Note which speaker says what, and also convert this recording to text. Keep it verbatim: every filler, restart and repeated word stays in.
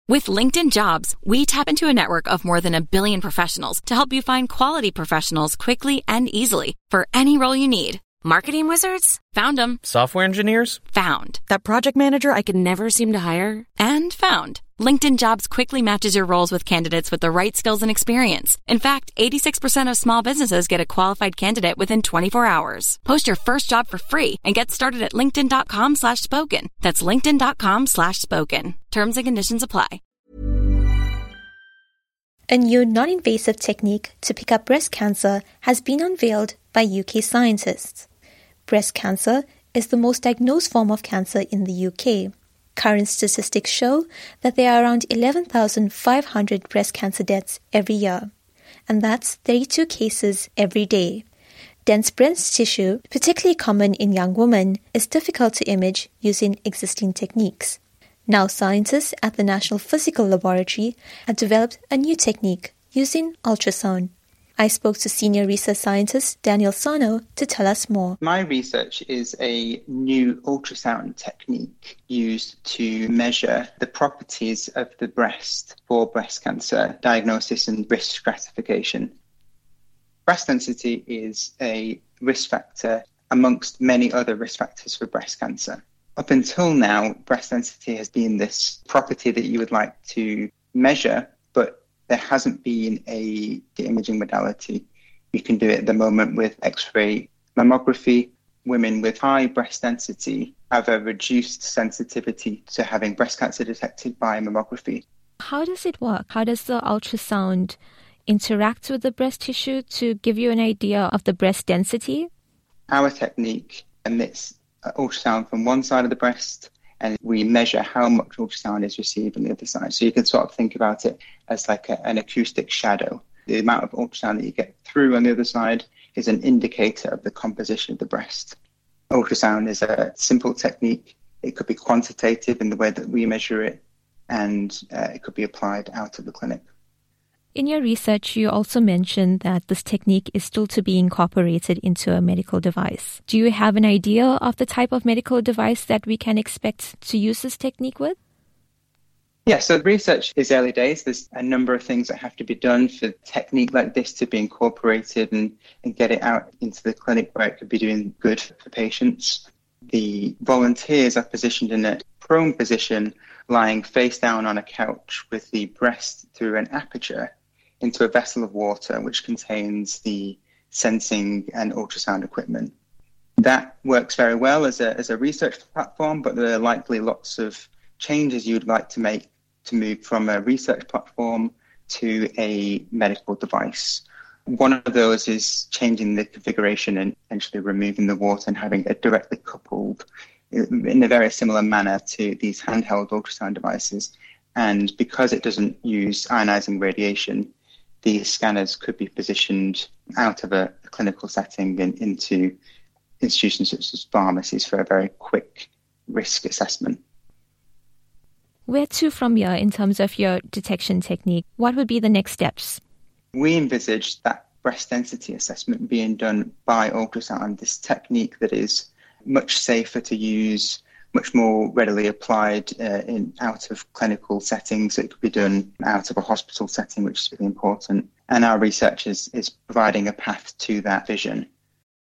Speaker 1: With LinkedIn Jobs, we tap into a network of more than a billion professionals to help you find quality professionals quickly and easily for any role you need. Marketing wizards? Found them.
Speaker 2: Software engineers?
Speaker 1: Found. That project manager I could never seem to hire? And found. LinkedIn Jobs quickly matches your roles with candidates with the right skills and experience. In fact, eighty-six percent of small businesses get a qualified candidate within twenty-four hours. Post your first job for free and get started at linkedin.com slash spoken. That's linkedin.com slash spoken. Terms and conditions apply.
Speaker 3: A new non-invasive technique to pick up breast cancer has been unveiled by U K scientists. Breast cancer is the most diagnosed form of cancer in the U K. Current statistics show that there are around eleven thousand five hundred breast cancer deaths every year, and that's thirty-two cases every day. Dense breast tissue, particularly common in young women, is difficult to image using existing techniques. Now scientists at the National Physical Laboratory have developed a new technique using ultrasound. I spoke to senior research scientist Daniel Sarno to tell us more.
Speaker 4: My research is a new ultrasound technique used to measure the properties of the breast for breast cancer diagnosis and risk stratification. Breast density is a risk factor amongst many other risk factors for breast cancer. Up until now, breast density has been this property that you would like to measure, but there hasn't been a imaging modality. You can do it at the moment with X-ray mammography. Women with high breast density have a reduced sensitivity to having breast cancer detected by mammography.
Speaker 3: How does it work? How does the ultrasound interact with the breast tissue to give you an idea of the breast density?
Speaker 4: Our technique emits ultrasound from one side of the breast, and we measure how much ultrasound is received on the other side. So you can sort of think about it as like a, an acoustic shadow. The amount of ultrasound that you get through on the other side is an indicator of the composition of the breast. Ultrasound is a simple technique. It could be quantitative in the way that we measure it, and uh, it could be applied out of the clinic.
Speaker 3: In your research, you also mentioned that this technique is still to be incorporated into a medical device. Do you have an idea of the type of medical device that we can expect to use this technique with?
Speaker 4: Yeah, so research is early days. There's a number of things that have to be done for a technique like this to be incorporated and, and get it out into the clinic where it could be doing good for patients. The volunteers are positioned in a prone position, lying face down on a couch with the breast through an aperture into a vessel of water which contains the sensing and ultrasound equipment. That works very well as a as a research platform, but there are likely lots of changes you'd like to make to move from a research platform to a medical device. One of those is changing the configuration and essentially removing the water and having it directly coupled in a very similar manner to these handheld ultrasound devices. And because it doesn't use ionizing radiation, these scanners could be positioned out of a, a clinical setting and into institutions such as pharmacies for a very quick risk assessment.
Speaker 3: Where to from here in terms of your detection technique? What would be the next steps?
Speaker 4: We envisage that breast density assessment being done by ultrasound, this technique that is much safer to use, much more readily applied uh, in out of clinical settings. It could be done out of a hospital setting, which is really important. And our research is, is providing a path to that vision.